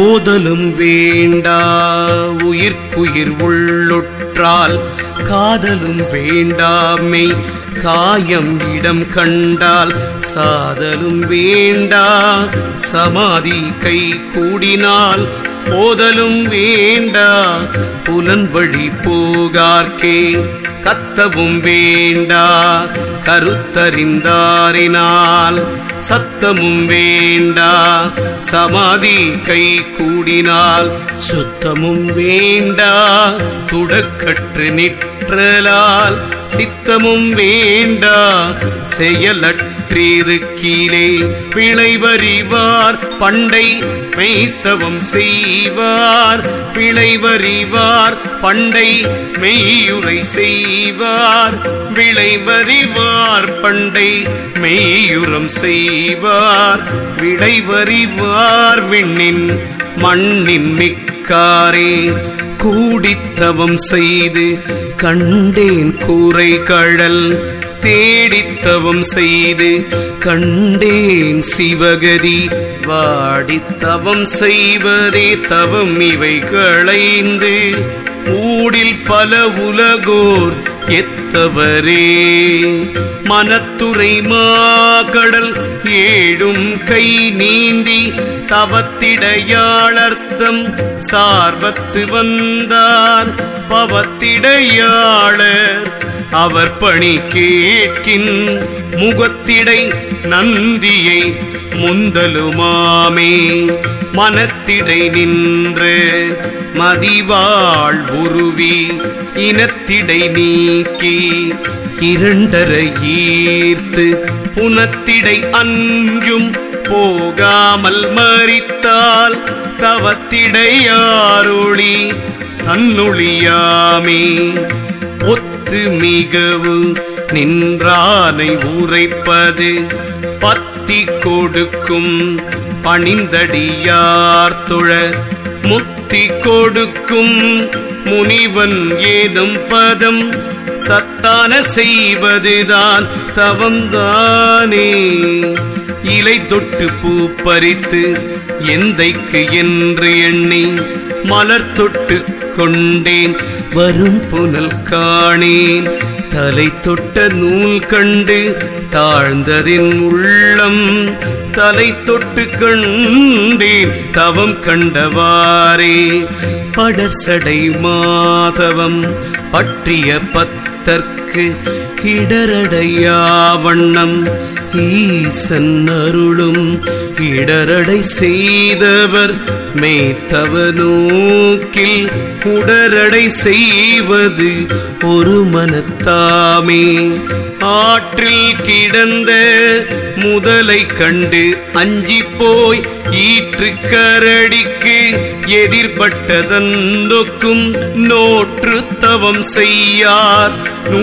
ஓதலும் வேண்டா உயிர்க்குயிர் உள்ளுற்றால் காதலும் வேண்டாமை காயம் இடம் கண்டால் சாதலும் வேண்டா சமாதி கை கூடினால் போதலும் வேண்டா புலன் வழி போகார்க்கே கத்தவும் வேண்டா கருத்தறிந்தாரினால் சத்தமும் வேண்டா சமாதி கை கூடினால் சுத்தமும் வேண்டா துடக்கற்று நிற்றலால் சித்தமும் வேண்டா செயலற்றிருக்கீலே விளைவறிவார் பண்டை மெய்த்தவம் செய்வார் விளைவறிவார் பண்டை மெய்யுரை செய்வார் விளைவறிவார் பண்டை மெய்யுரம் செய்வார் விளைவறிவார் விண்ணின் மண்ணின் மிக்காரே கூடித்தவம் செய்து கண்டேன் கூரை கழல் தேடித்தவம் செய்து கண்டேன் சிவகதி வாடித்தவம் செய்வதே தவம் இவை களைந்து ஊடில் பல உலகோர் எத்தவரே மனத்துறை மாகடல் ஏடும் கை நீந்தி தவத்திடையாளர்த்தம் சார்வத்து வந்தார் பவத்திடையாளர் அவர் பணி கேட்கின் முகத்திடை நந்தியை முந்தலுமாமே மனத்திடை நின்று மதிவாள் உருவி இனத்திடை நீக்கி இரண்டரை ஈர்த்து புனத்திடை அஞ்சும் போகாமல் மறித்தால் தவத்திடையாரொளி தன்னொழியாமே ஒத்து மிகவு நின்றானை உரைப்பது பத்தி கொடுக்கும் பணிந்தடியார் தொழ முத்தி கொடுக்கும் முனிவன் ஏதும் பதம் சத்தான செய்வதுதான் தவம்தானே இலை தொட்டு பூ பறித்து எந்தைக்கு என்று எண்ணி மலர் தொட்டு கொண்டேன் வரும் புனல் காணேன் தலை தொட்ட நூல் கண்டு தாழ்ந்ததின் உள்ளம் தலை தொட்டு கண்டேன் தவம் கண்டவாரே படர்சடை மாதவம் பற்றிய பத்தர்க்கு இடரடையா வண்ணம் ஈசன் அருளும் இடரடை செய்தவர் மேத்தவ நோக்கில் உடரடை செய்வது ஒரு மனத்தாமே ஆற்றில் கிடந்த முதலை கண்டு அஞ்சி போய் ஈற்று கரடிக்கு எதிர்பட்டதந்தொக்கும் நோற்று தவம் செய்யார்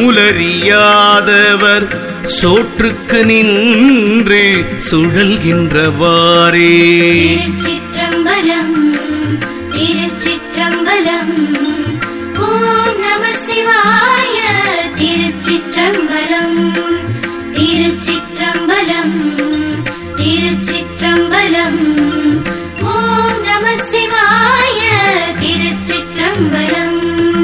நூலறியாதவர் சோற்றுக்கு நின்று சுழல்கின்றவாறே. திருச்சிற்றம்பலம் திருச்சிற்றம்பலம் ஓம் நம சிவாய. திருச்சிற்றம்பலம் திருச்சிற்றம்பலம் திருச்சிற்றம்பலம் ஓம் நம சிவாய. திருச்சிற்றம்பலம்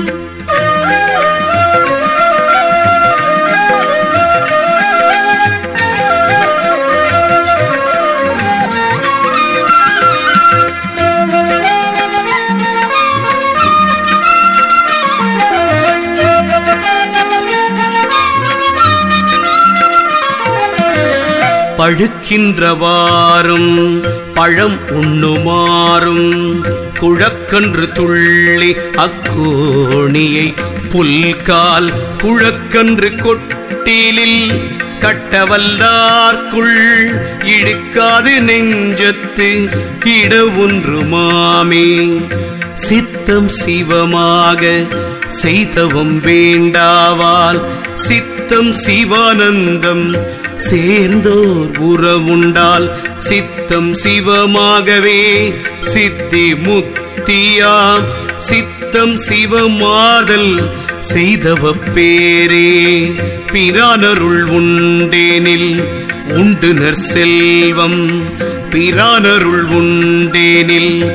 பழுக்கின்றவாறும் பழம் உண்ணுமாறும் குழக்கன்று துள்ளி அக்கோணியை புல்கால் குழக்கன்று கொட்டிலில் கட்டவல்லார்க்குள் இடுக்காது நெஞ்சத்து இட ஒன்றுமாமே. சித்தம் சிவமாக செய்தவும் வேண்டாவால் சித்தம் சிவானந்தம் சேர்ந்தோர் உறவுண்டால் சித்தம் சிவமாகவே சித்தி முத்தியாம். சித்தம் சிவமாதல் செய்தவ பேரே பிரானருள் உண்டேனில் உண்டுனர் செல்வம். பிரானருள் உண்டேனில்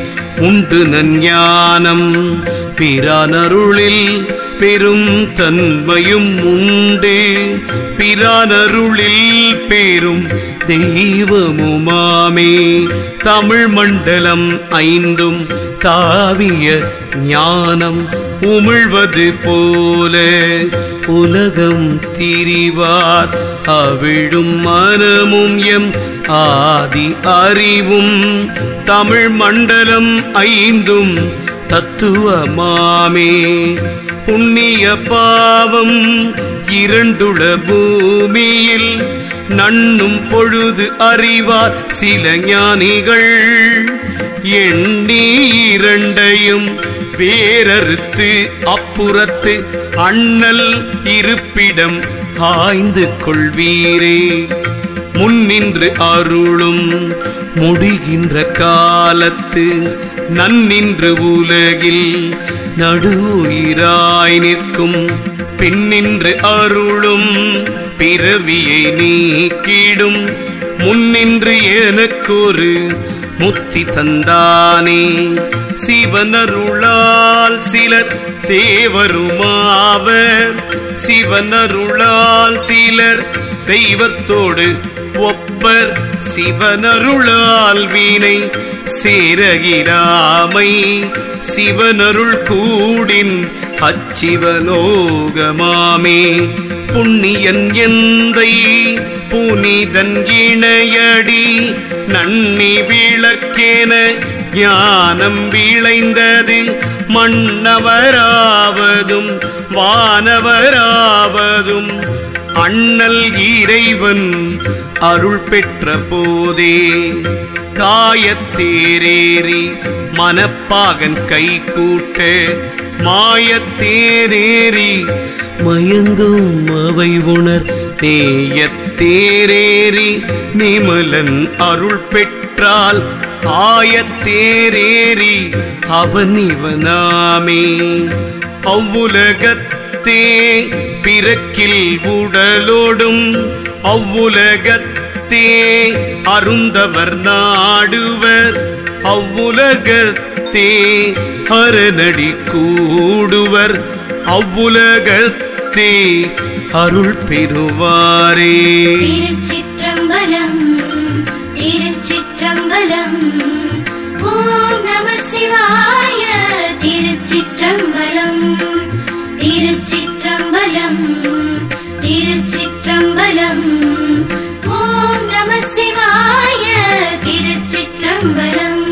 உண்டு நஞ்ஞானம் பிரானருளில் பெரும் தன்மையும் உண்டு பிரானருளில் பெரும் தெய்வமுமாமே தமிழ் மண்டலம் ஐந்தும் தாவிய ஞானம் உமிழ்வது போல உலகம் திரிவார் அவிழும் மனமும் எம் ஆதி அறிவும் தமிழ் மண்டலம் ஐந்தும் தத்துவமாமே புண்ணிய பாவம் இரண்டுள பூமியில் நண்ணும் பொழுது அறிவார் சில ஞானிகள் எண்ணி இரண்டையும் வேறறுத்து அப்புறத்து அண்ணல் இருப்பிடம் ஆய்ந்து கொள்வீரே முன்னின்று அருளும் முடிகின்ற காலத்து நன்னின்று உலகில் நடுவுயிராய் நிற்கும் பின்னின்று அருளும் பிறவியை நீக்கிடும் முன்னின்று எனக்கொரு முத்தி தந்தானே சிவனருளால் சிலர் தேவருமாவர் சிவனருளால் சிலர் தெய்வத்தோடு ஒப்பர் சிவனருளால் வீணை சேரகிராமை சிவனருள் கூடின் அச்சிவலோகமாமே புண்ணியன் எந்தை புனிதன் இணையடி நன்னி விளக்கேன ஞானம் விளைந்தது மன்னவராவதும் வானவராவதும் அண்ணல் இறைவன் அருள் பெற்ற போதே காயத்தேரேறி மனப்பாகன் கை கூட்ட மாயத்தேரேறி மயங்கும் அவை உணர் நேயத்தேரேறி நிமலன் அருள் பெற்றால் ஆயத்தேரேறி அவன் இவனாமே அவ்வுலகத்தே பிறக்கில் உடலோடும் அவ்வுலகத்தே அருந்தவர் நாடுவர் அவ்வுலகத்தே அரணடி கூடுவர் அவ்வுலகத்தே அருள் பெறுவாரே. திருச்சிற்றம்பலம் திருச்சிற்றம்பலம் ஓம் நம சிவாய. திருச்சிற்றம்பலம் திருச்சிற்றம்பலம் திருச்சிற்றம்பலம் ஓம் நம சிவாய. திருச்சிற்றம்பலம்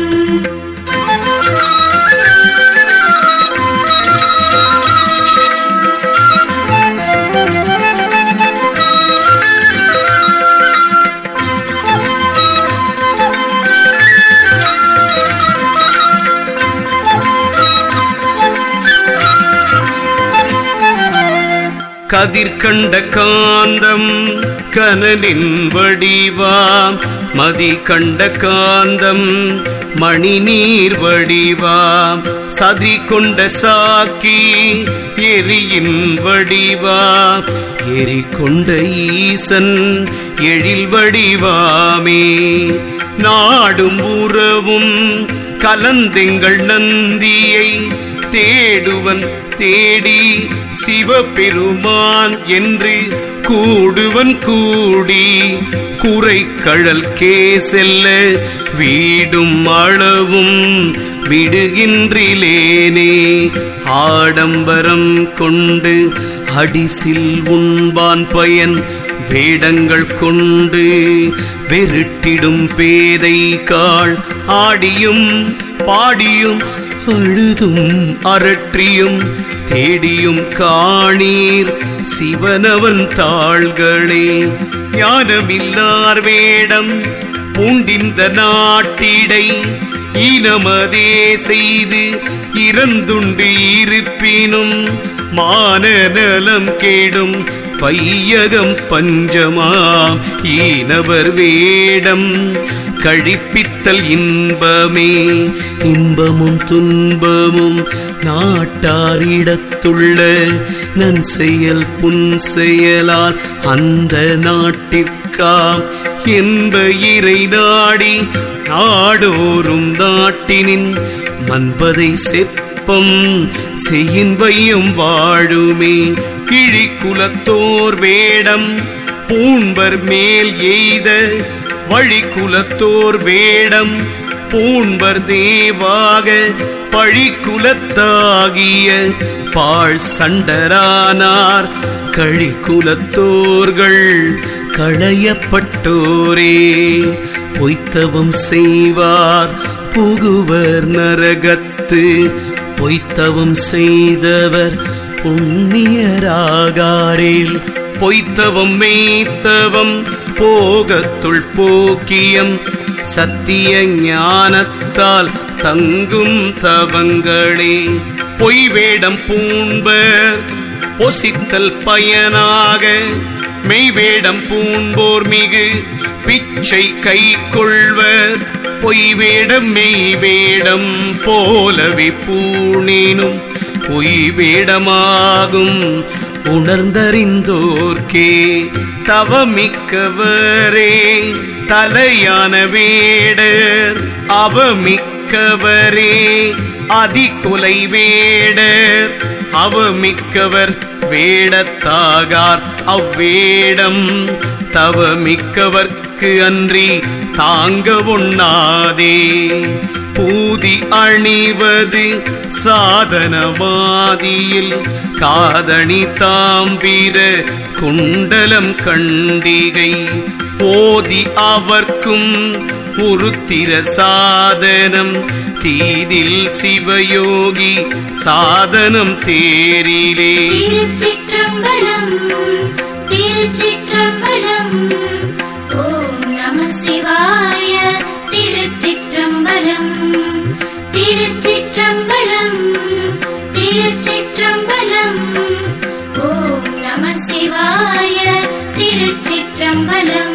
கதிர் கண்ட காந்தம் கனலின் வடிவாம் மதி கண்ட காந்தம் மணி நீர் வடிவாம் சதி கொண்ட சாக்கி எரியின் வடிவாம் எரி கொண்ட ஈசன் எழில் வடிவாமே நாடும் உறவும் கலந்தெங்கள் நந்தியை தேடுவன் தேடி சிவபெருமான் என்று கூடுவன் கூடி குறைக்கழல் கே செல்ல வீடும் அளவும் விடுகின்றிலேனே ஆடம்பரம் கொண்டு அடிசில் உண்பான் பயன் வேடங்கள் கொண்டு வெருட்டிடும் பேதை காள் ஆடியும் பாடியும் அழுதும் அரற்றியும் தேடியும் காணீர் சிவனவன் தாள்களே ஞானமில்லார் வேடம் பூண்டிந்த நாட்டிடை ஈனமதே செய்து இறந்துண்டு இருப்பினும் மானநலம் கேடும் பையகம் பஞ்சமாம் ஈனவர் வேடம் கழிப்பித்தல் இன்பமே இன்பமும் துன்பமும் நாட்டாரிடத்துள்ள நன் செயல் புன் செயலால் அந்த நாட்டிற்காம் என்ப இறை நாடி நாடோறும் நாட்டினின் மன்பதை செப்பம் செய்யின் வையும் வாழுமே. இழிக்குலத்தோர் வேடம் பூண்பர் மேல் எய்த வழிக்குலத்தோர் வேடம் பூண்பர் தேவாக பழிக்குலத்தாகிய பாழ் சண்டரானார் கழிக்குலத்தோர்கள் களையப்பட்டோரே. பொய்த்தவம் செய்வார் புகுவர் நரகத்து பொய்த்தவம் செய்தவர் புண்ணியராகாரேல். பொய்த்தவம் மெய்த்தவம் போகத்துள் போக்கியம் சத்திய ஞானத்தால் தங்கும் தவங்களே. பொய் வேடம் பூண்பர் பொசித்தல் பயனாக மெய்வேடம் பூண்போர் மிகு பிச்சை கை கொள்வர். பொய் வேடம் மெய்வேடம் போலவே பூணினும் பொய் வேடமாகும் உணர்ந்தறிந்தோர்க்கே. தவமிக்கவரே தலையான வேடர் அவமிக்கவரே அதிகொலை வேடர் அவமிக்கவர் வேடத்தாகார் அவ்வேடம் தவமிக்கவர்க்கு அன்றி தாங்க ஒண்ணாதே. பூதி அணிவது சாதனவாதியில் காதணி தாம்பிர குண்டலம் கண்டிகை ஓதி அவர்க்கும் உருத்திர சாதனம் தீதில் சிவயோகி சாதனம் தேரிலே. திருச்சிற்றம்பலம் திருச்சிற்றம்பலம் ஓம் நம சிவாய. திருச்சிற்றம்பலம் திருச்சிற்றம்பலம் திருச்சிற்றம்பலம் ஓம் நம சிவாய. திருச்சிற்றம்பலம்.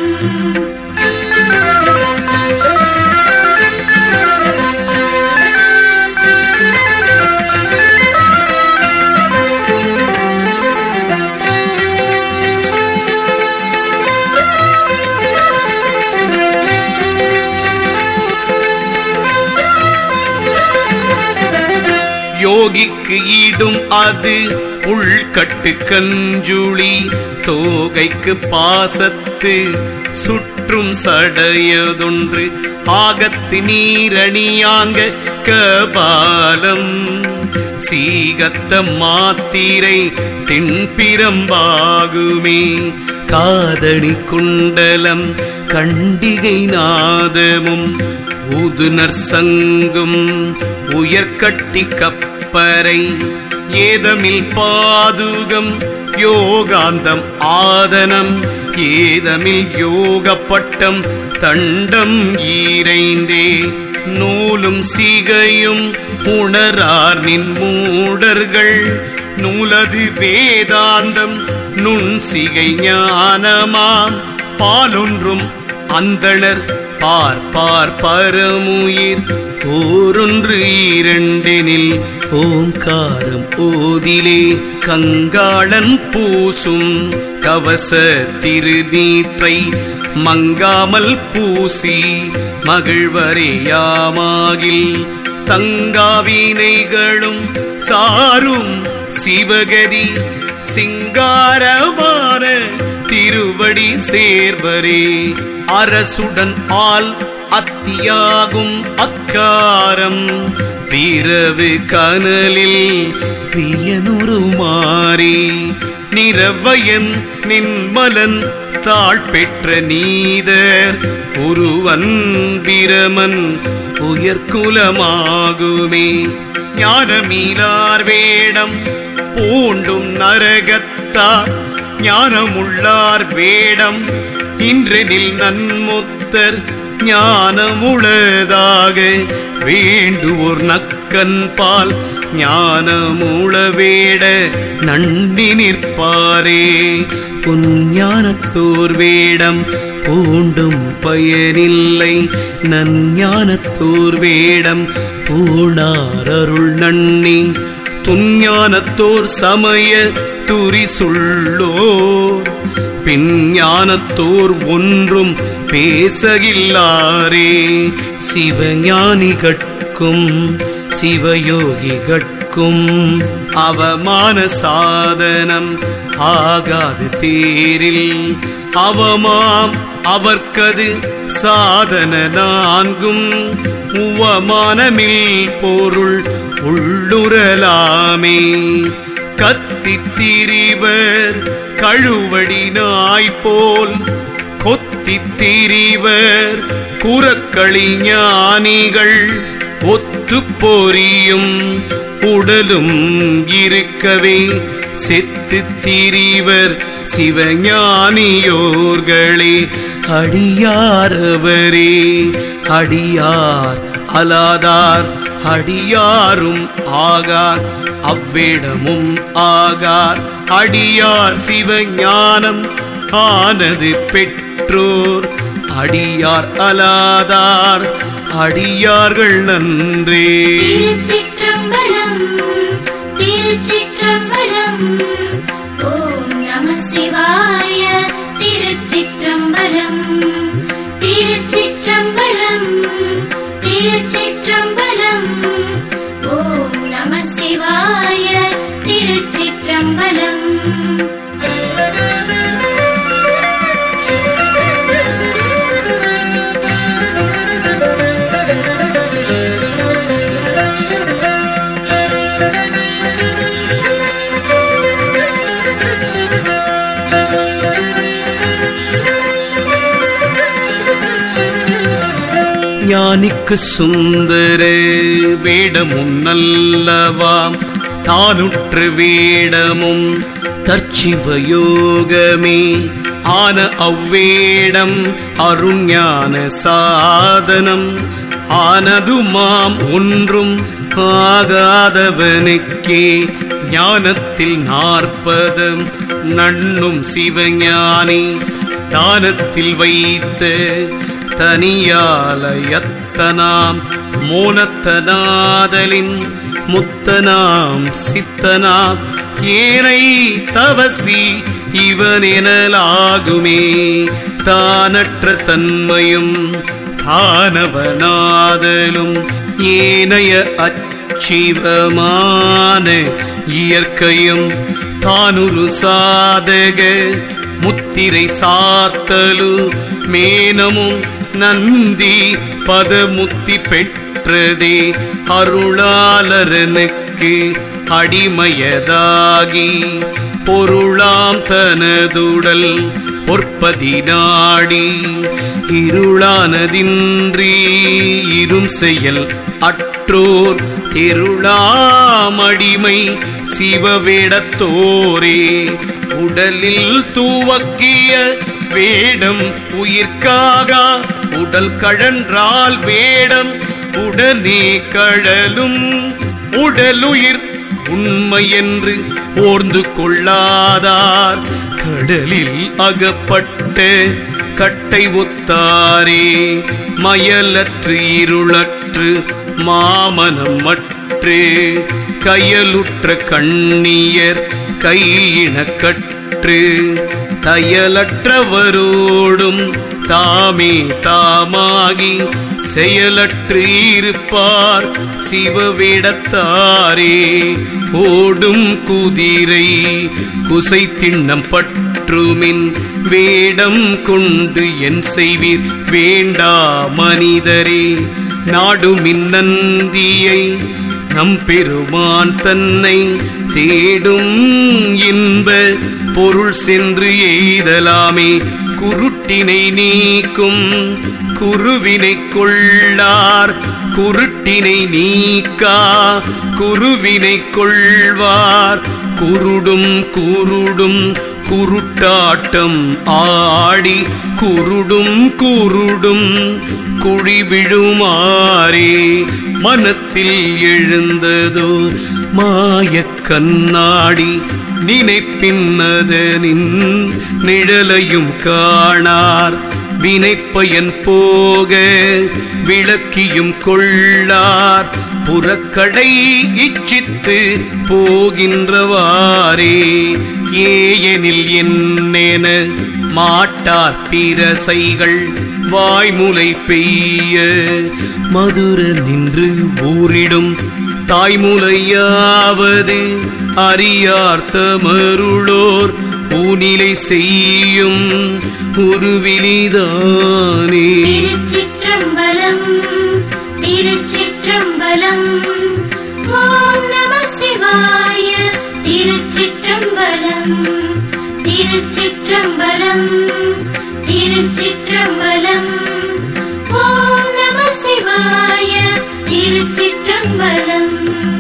யோகிக்கு ஈடும் அது உள்கட்டு கஞ்சுளி தோகைக்கு பாசத்து சுற்றும் சடையதொன்று ஆகத்து நீரணியாங்க கபாலம் சீகத்த மாத்திரை திண்பிரம்பாகுமே. காதணி குண்டலம் கண்டிகை நாதமும் ஊதுனர் சங்கும் உயர்கட்டி கப்பரை ஏதமில் பாதுகம் யோகாந்தம் ஆதனம் ஏதமில் யோகப்பட்டம் தண்டம் ஈரைந்தே. நூலும் சிகையும் உணரார் நின் மூடர்கள் நூலது வேதாந்தம் நுண் சிகை ஞானமாம் பாலொன்றும் அந்தணர் பார்ப்பார் பரமுயிர் ஓரொன்று இரண்டெனில் ஓங்காரம் ஓதிலே. கங்காளன் பூசும் கவச திருநீற்றை மங்காமல் பூசி மகிழ்வரையாமாகில் தங்காவினைகளும் சாரும் சிவகதி சிங்காரமான திருவடி சேர்வரே. அரசுடன் ஆள் அத்தியாகும் அக்காரம் பிறவு கனலில் பிரியனொரு மாறி நிறவயன் நின்மலன் தாழ் பெற்ற நீதர் ஒருவன் பிரமன் உயர்குலமாகுமே. ஞானமீலார் வேடம் பூண்டும் நரகத்தார் ஞானமுள்ளார் வேடம் இன்றெனில் நன்முத்தர் ஞானமுளதாக வேண்டுவோர் நக்கன் பால் ஞானமுள வேட நண்டி நிற்பாரே. புஞ்ஞானத்தோர் வேடம் பூண்டும் பயனில்லை நஞ்ஞானத்தோர் வேடம் பூணார் அருள் நன்னி துஞ்ஞானத்தோர் சமய துரி சொல்லோர் பிஞ்ஞானத்தோர் ஒன்றும் பேசகில்லாரே. சிவஞானிகட்கும் சிவயோகிகட்கும் அவமான சாதனம் ஆகாது தேரில். அவமாம் அவர்க்கது சாதன நான்கும் உவமானமில் பொருள் உள்ளுரலாமே. கத்தித் திரிவர் கழுவடி நாய் போல் கொத்தித் திரிவர் குரக்களி ஞானிகள். ஒத்து பொறியும் உடலும் இருக்கவே செத்து திரிவர் சிவஞானியோர்களே. அடியாரவரே அடியார் அலாதார் அடியாரும் ஆகார் அவ்வேடமும் ஆகார். அடியார் சிவஞானம் ஆனது பெற்றோர் அடியார் அலாதார் அடியார்கள் நன்றே. திருச்சிற்றம்பலம் திருச்சிற்றம்பலம். ஓம் நம சிவாய. திருச்சிற்றம்பலம் திருச்சிற்றம்பலம் திருச்சிற்றம்பலம். ஓம் நம சிவாய. திருச்சிற்றம்பலம். ஞானிக்கு சுந்தர வேடமும் நல்லவாம் தானுற்ற வேடமும் தற்சிவயோகமே. ஆன அவ்வேடம் அருஞான சாதனம் ஆனதுமாம் ஒன்றும் ஆகாதவனுக்கே. ஞானத்தில் 40 நண்ணும் சிவஞானி தானத்தில் வைத்த தனியாலயத்தனாம் மோனத்தனாதலின் முத்தனாம் சித்தனாம் ஏனை தவசி இவனெனலாகுமே. தானற்ற தன்மையும் தானவனாதலும் ஏனைய அச்சிவமான இயற்கையும் தானுரு சாதக முத்திரை சாத்தலு மேனமும் நந்தி பதமுத்தி பெற்றதே. அருளாளரனுக்கு அடிமையதாகி பொருளாம் தனதுடல் பொற்பதி நாடி. இருளானதின்றி இரும் செயல் அற்றோர் தெருளாமடிமை சிவவேடத்தோரே. உடலில் தூவக்கிய வேடம் உயிர்க்காகா உடல் கழன்றால் வேடம் உடனே கழலும். உடலுயிர் உண்மை என்று ஓர்ந்து கொள்ளாதார் கடலில் அகப்பட்ட கட்டை ஒத்தாரே. மயலற்று இருளற்று மாமனம் மற்று கயலுற்ற கண்ணியர் கையினக்கற்று தயலற்றவரோடும் தாமே தாமாகி செயலற்று இருப்பார் சிவவேடத்தாரே. ஓடும் குதிரை குசை திண்ணம் பற்றுமின் வேடம் கொண்டு என் செய்வீர் வேண்டா மனிதரே. நாடுமின் நந்தியை நம் பெருமான் தன்னை தேடும் இன்ப பொருள் சென்று எய்தலாமே. குருட்டினை நீக்கும் குருவினை கொள்ளார் குருட்டினை நீக்கா குருவினை கொள்வார். குருடும் குருடும் குருட்டாட்டம் ஆடி குருடும் குருடும் குழி விழுமாறே. மனத்தில் எழுந்ததோ மாயக் கண்ணாடி நினைப்பின்னதனின் நிழலையும் காணார். வினைப்பயன் போக விளக்கியும் கொள்ளார். புறக்கடை இச்சித்து போகின்றவாறே. ஏயெனில் என்னென மாட்டார் பிரசைகள் வாய்முலை பெய்ய மதுர நின்று ஊரிடும் தாய்முலையாவது அறியார் தமருளோர் ஊனிலை செய்யும் உருவிலிதானே. திருச்சிற்றம்பலம் திருச்சிற்றம்பலம் ஓம் நம சிவாய. திருச்சிற்றம்பலம் திருச்சிற்றம்பலம் திருச்சிற்றம்பலம் ஓம் நம சிவாய. திருச்சிற்றம்பலம்.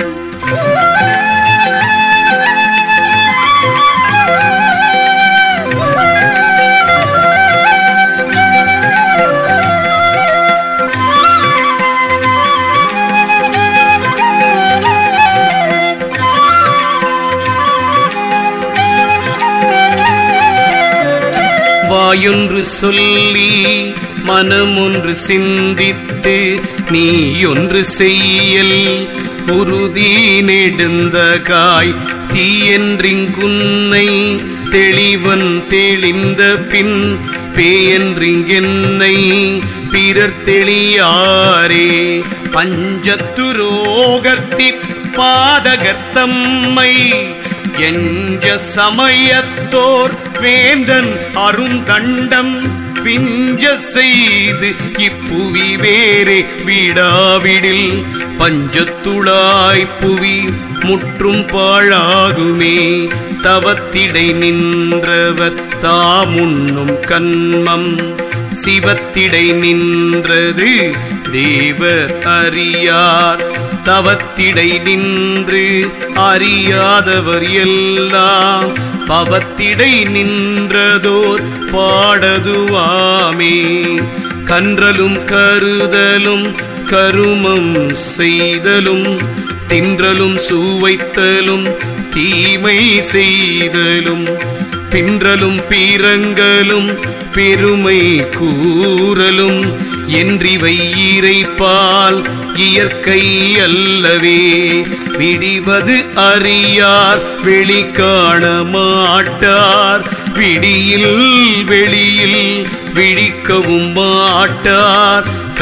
வாயொன்று சொல்லி மனமொன்று சிந்தித்து நீயொன்று செய்யல் உறுதி நெடுந்தகாய் தீயென்றிங்குன்னை தெளிவன் தெளிந்த பின் பேயென்றிங்கென்னை பிறர் தெளியாரே. பஞ்சத்துரோகத்திற் பாதகர்த்தம்மை எஞ்ச சமயத்தோர் வேந்தன் அருங்கண்டம் விஞ்ச செய்து இப்புவி வேறே விடாவிடில் பஞ்சத்துளாய் புவி முற்றும் பாழாகுமே. தவத்திடை நின்றவர் தாமுண்ணும் கன்மம் சிவத்திடை நின்றது தேவர் அறியார். தவத்திடை நின்று அறியாதவர் எல்லாம் பவத்திடை நின்றதோர் பாடதுவாமே. கன்றலும் கருதலும் கருமம் செய்தலும் தின்றலும் சுவைத்தலும் தீமை செய்தலும் பின்றலும் பீரங்கலும் பெருமை கூறலும் என்றிவை இறைப்பால் இயற்கை அல்லவே. விடிவது அறியார் வெளி காண மாட்டார் விடியில் வெளியில் விழிக்கவும் மாட்டார்.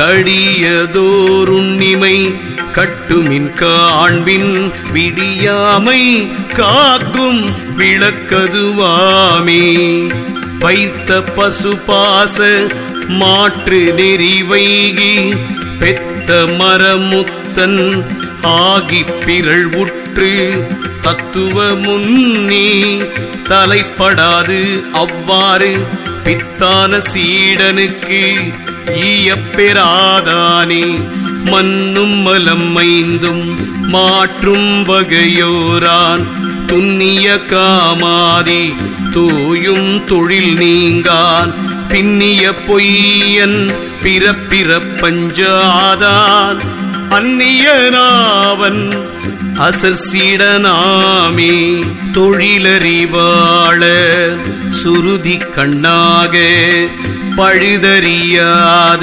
கடியதோருண்ணிமை கட்டுமின் காண்பின் விடியாமை காக்கும் விளக்கதுவாமே. வைத்த பசுபாச மாற்று நெறி வைகி பெத்த மரமுத்தன் ஆகி பிறள் உற்று தத்துவ முன்னி தலைப்படாது அவ்வாறு பித்தான சீடனுக்கு ஈயப்பெறாதானே. மண்ணும் மலம் மைந்தும் மாற்றும் வகையோரான் துன்னிய காமாதி தூயும் தொழில் நீங்கான் பின்னிய பொய்யன் பிறப்பிற பஞ்சாதான் அந்நியனாவன் அசல் சீடனாமே. தொழிலறிவாள சுருதி கண்ணாக பழுதறியாத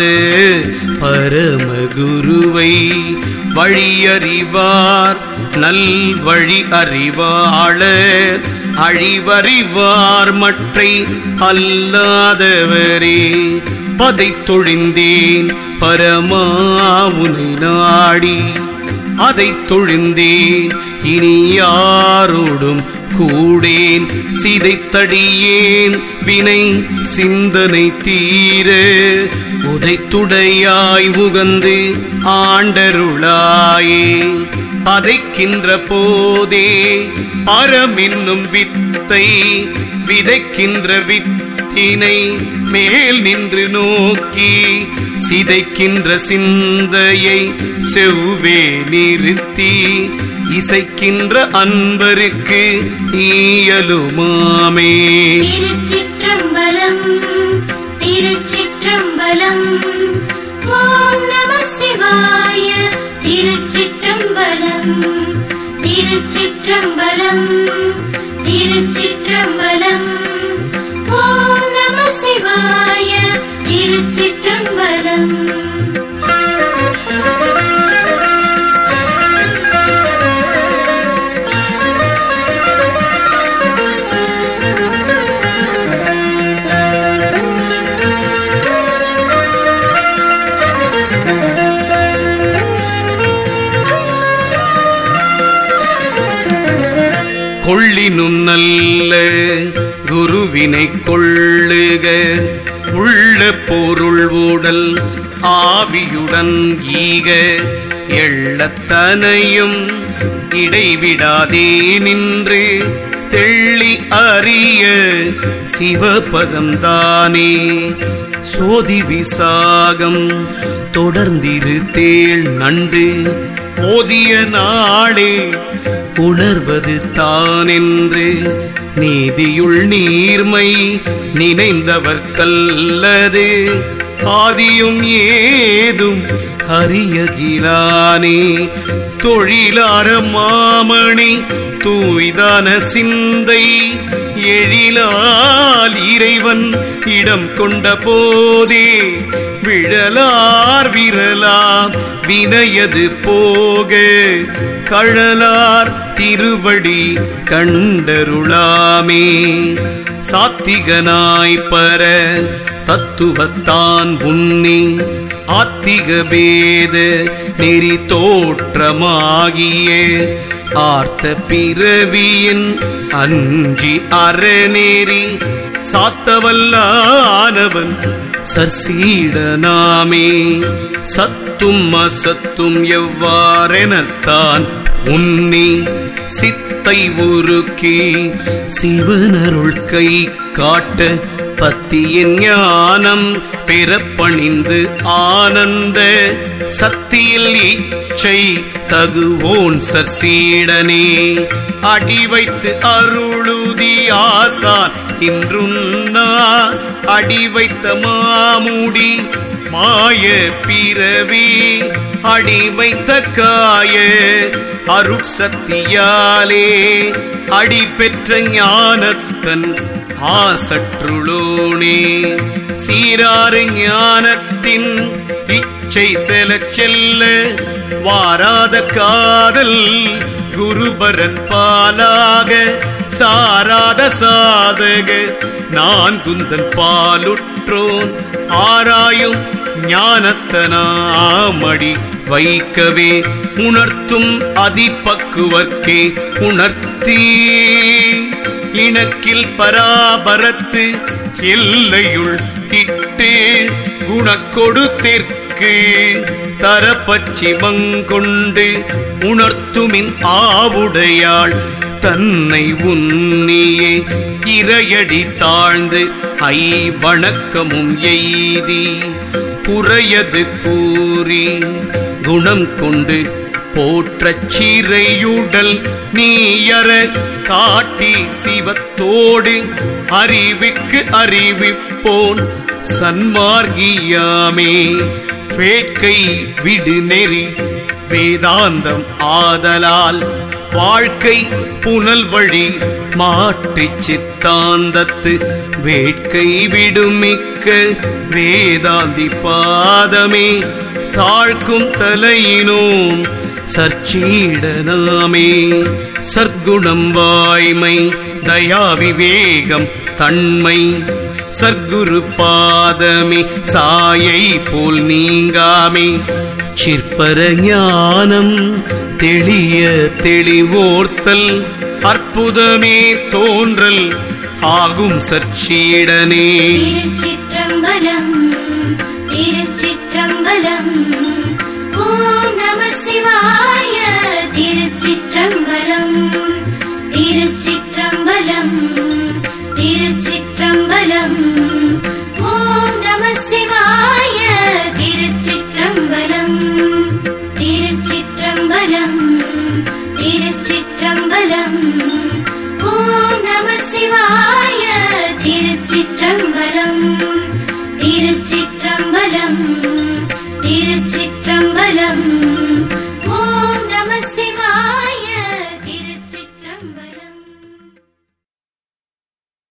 பரமகுருவை வழியறிவார் நல் வழி அறிவாளர் அழிவறிவார் மற்றை அல்லாதவரே. பதை தொழிந்தேன் பரமாவுனை நாடி அதை தொழிந்தேன் இனி யாரோடும் கூடேன் சிதைத்தடியேன் வினை சிந்தனை தீர உதைத்துடையாய் உகந்து ஆண்டருளாயே. பதைக்கின்ற போதே அறமென்னும் வித்தை விதைக்கின்ற வித்தினை மேல் நின்று நோக்கி சிதைக்கின்ற சிந்தையை செவ்வே நிறுத்தி இசைக்கின்ற அன்பருக்கு இயலுமாமே. திருச்சிற்றம்பலம் திருச்சிற்றம்பலம் ஓம் நம சிவாய. திருச்சிற்றம்பலம் திருச்சிற்றம்பலம் திருச்சிற்றம்பலம் ஓம் நம சிவாய. திருச்சிற்றம்பலம். எனினும் நல்ல குருவினை கொள்ளுக. உள்ள பொருள் உடல் ஆவியுடன் ஈக. எள்ளத்தனையும் இடைவிடாதே நின்று தெள்ளி அறிய சிவபதம்தானே. சோதி விசாகம் தொடர்ந்திரு தேள் நண்டு ஓதிய நாளே உணர்வது தானென்று நீதியுள் நீர்மை நினைந்தவர் கல்லது ஆதியும் ஏதும் அறியகிலானே. தொழிலார மாமணி தூய்தான சிந்தை எழிலால் இறைவன் இடம் கொண்ட போதே விழலார் விரலாம் வினையது போக கழலார் திருவடி கண்டருளாமே. சாத்திகனாய் பர தத்துவத்தான் உன்னி ஆத்திக பேத நெறி தோற்றமாகிய ஆர்த்த பிறவியின் அஞ்சி அறநேரி சாத்தவல்லானவன் சர்சீடனாமே. சத்தும் அசத்தும் எவ்வாறெனத்தான் உன்னி சித்தை உருக்கி சிவனருள் கை காட்ட பத்தியின் ஞானம் பிறப்பணிந்து ஆனந்த சத்தியில் இச்சை தகுவோன் சர்சீடனே. அடி வைத்து அருளுதி ஆசான் இன்றுன்னா அடி வைத்த மாமுடி மாய பிறவி அடி வைத்த காய அருட்சக்தியாலே அடி பெற்ற ஞானத்தன் ஆசற்றுளோனே. சீராறு ஞானத்தின் இச்சை செலச் செல்ல வாராத காதல் குருபரன் பாலாக சாராத சாதக நான் குந்தன் பாலுற்றோன் ஆராயும் ஞானத்தனாமடி வைக்கவே உணர்த்தும் அதிபக்குவர்க்கே உணர்த்தி இணக்கில் பராபரத்து எல்லையுள் இட்டு குணக்கொடு தெற்கு தரப்பச்சி மங்கொண்டு உணர்த்துமின் ஆவுடையாள் தன்னை உன்னியே இறையடி தாழ்ந்து ஐ வணக்கமும் எய்தி குறையது கூறி குணம் கொண்டு போற்றச் சிறையுடல் நீயற காட்டி சிவத்தோடு அறிவிக்கு அறிவிப்போன் சன்மார்கியாமே. வேட்கை விடு நெறி வேதாந்தம் ஆதலால் வாழ்க்கை புனல் வழி மாற்றி சித்தாந்தத்து வேட்கை விடுமிக்க வேதாந்தி பாதமே தாழ்க்கும் தலையினோம் சர்ச்சீடனாமே. சர்க்குணம் வாய்மை தயா விவேகம் தன்மை சர்க்குரு பாதமே சாயை போல் நீங்காமே. சிற்பர ஞானம் தெளிய தெளிவோர்த்தல் அற்புதமே தோன்றல் ஆகும் சர்ச்சீடனே. திருச்சிற்றம்பலம் திருச்சிற்றம்பலம் ஓம் நம சிவாய. திருச்சிற்றம்பலம் திருச்சிற்றம்பலம் திருச்சிற்றம்பலம் ஓம் நம சிவாய. திருச்சிற்றம்பலம் திருச்சிற்றம்பலம் திருச்சிற்றம்பலம் ஓம் நம சிவாய.